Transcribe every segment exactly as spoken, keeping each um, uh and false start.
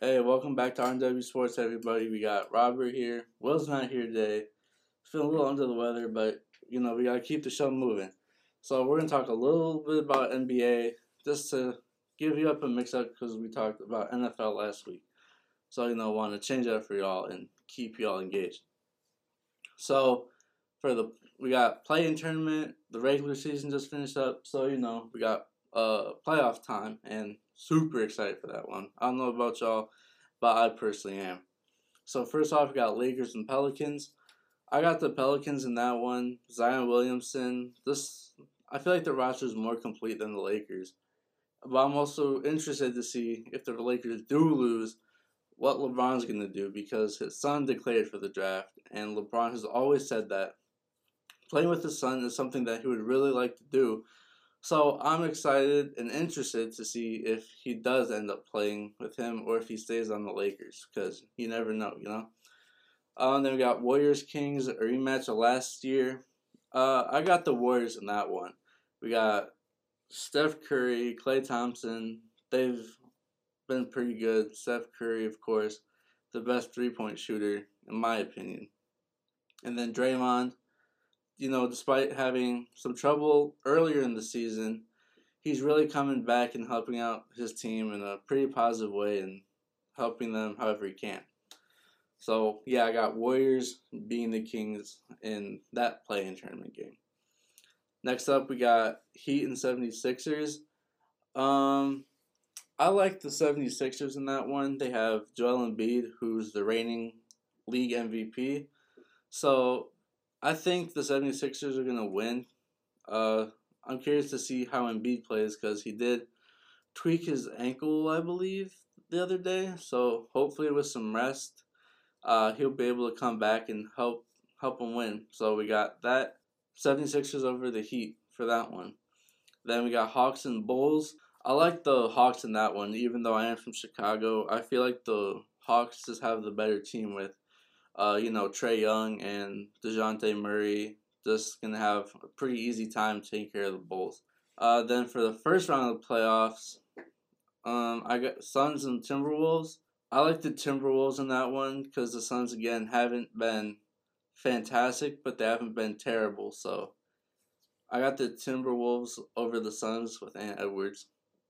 Hey, welcome back to R and W Sports, everybody. We got Robert here. Will's not here today. Feeling a little under the weather, but you know we gotta keep the show moving. So we're gonna talk a little bit about N B A, just to give you up a mix-up because we talked about N F L last week. So you know, want to change that for y'all and keep y'all engaged. So for the we got play-in tournament. The regular season just finished up, so you know we got uh playoff time and super excited for that one. I don't know about y'all, but I personally am. So first off, we got Lakers and Pelicans. I got the Pelicans in that one. Zion Williamson. This I feel like the roster is more complete than the Lakers, but I'm also interested to see if the Lakers do lose, what LeBron's gonna do because his son declared for the draft, and LeBron has always said that playing with his son is something that he would really like to do. So I'm excited and interested to see if he does end up playing with him or if he stays on the Lakers because you never know, you know. Uh, and then we got Warriors Kings, a rematch of last year. Uh, I got the Warriors in that one. We got Steph Curry, Klay Thompson. They've been pretty good. Steph Curry, of course, the best three point shooter in my opinion. And then Draymond, you know, despite having some trouble earlier in the season, he's really coming back and helping out his team in a pretty positive way and helping them however he can. So, yeah, I got Warriors being the Kings in that play-in tournament game. Next up, we got Heat and seventy-sixers. Um, I like the seventy-sixers in that one. They have Joel Embiid, who's the reigning league M V P. So, I think the seventy-sixers are going to win. Uh, I'm curious to see how Embiid plays because he did tweak his ankle, I believe, the other day. So, hopefully with some rest, uh, he'll be able to come back and help help him win. So, we got that seventy-sixers over the Heat for that one. Then we got Hawks and Bulls. I like the Hawks in that one, even though I am from Chicago. I feel like the Hawks just have the better team with, uh, you know, Trae Young and DeJounte Murray. Just going to have a pretty easy time taking care of the Bulls. Uh, then for the first round of the playoffs, um, I got Suns and Timberwolves. I like the Timberwolves in that one because the Suns, again, haven't been fantastic, but they haven't been terrible. So I got the Timberwolves over the Suns with Ant Edwards.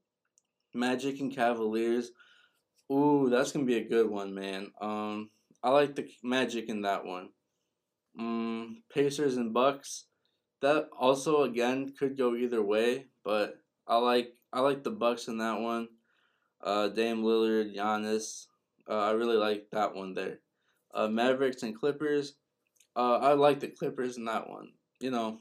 Magic and Cavaliers. Ooh, that's going to be a good one, man. Um, I like the Magic in that one. Um, Pacers and Bucks. That also, again, could go either way, but I like I like the Bucks in that one. Uh, Dame Lillard, Giannis. Uh, I really like that one there. Uh, Mavericks and Clippers. Uh, I like the Clippers in that one. You know,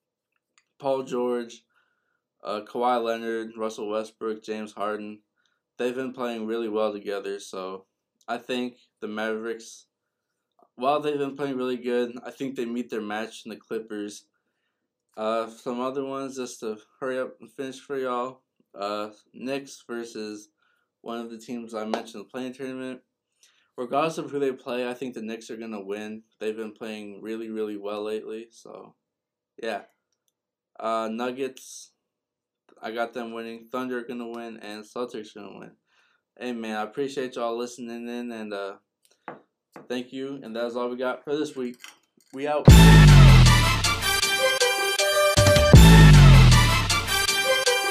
Paul George, uh, Kawhi Leonard, Russell Westbrook, James Harden. They've been playing really well together, so I think the Mavericks, while they've been playing really good, I think they meet their match in the Clippers. Uh, some other ones just to hurry up and finish for y'all. Uh, Knicks versus one of the teams I mentioned in the play-in tournament. Regardless of who they play, I think the Knicks are gonna win. They've been playing really, really well lately. So, yeah. Uh, Nuggets, I got them winning. Thunder are gonna win, and Celtics are gonna win. Hey man, I appreciate y'all listening in, and uh, thank you. And that's all we got for this week. We out.